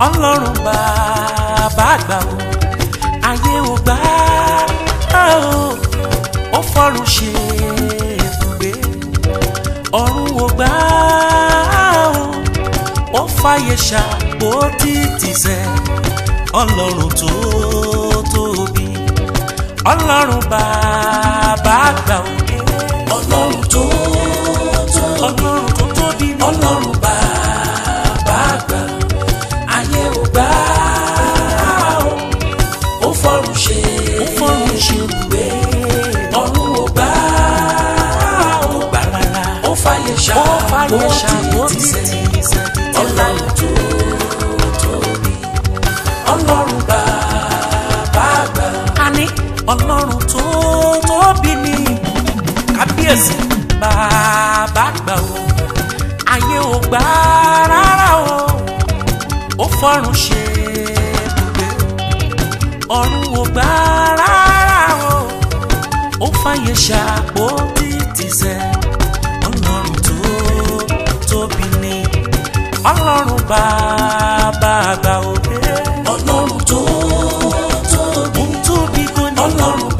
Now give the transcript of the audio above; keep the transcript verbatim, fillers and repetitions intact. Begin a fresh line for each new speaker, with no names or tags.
ọlọ́run bàbá àgbà o ayé ò gbà á o ó fọ́run ṣe ibùgbé ọ̀run ò gbà á o ó fàyè ṣàpò títìsẹ̀ ọlọ́run tó tóbi ọlọ́run bàbá àgbà o ọlọ́run tó tóbi ọlọ́run tó tóbi ọlọ́run bàbá àgbà ayé ò gbà á o ó fọ́run ṣe ó fọ́run ṣe ibùgbé ọ̀run ò gbà á o gbà rárá ó fàyè ṣàpò títìsẹ̀ ọlọ́run tó tóbi ọlọ́run bàbá àgbà àní ọlọ́run tó tóbi ní kábíyèsí bàbá àgbà o ayé ò gbà rárá o ó fọ́run ṣe ibùgbé ọ̀run ò gbà rárá o ó fàyè ṣàpò títìsẹ̀ ọlọ́run tó tóbi ní ọlọ́run bàbá àgbà o ọlọ́run tó tóbi tóbi gan ni ọlọ́run